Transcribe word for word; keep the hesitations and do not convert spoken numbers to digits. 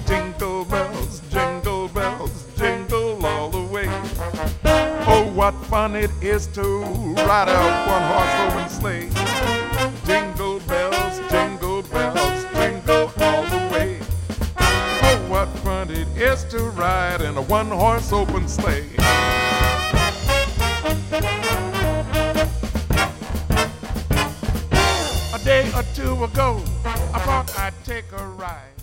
Jingle bells, jingle bells, jingle all the way. Oh, what fun it is to ride a one-horse open sleigh. Jingle bells, jingle bells, jingle all the way. Oh, what fun it is to ride in a one-horse open sleigh. A day or two ago, I thought I'd take a ride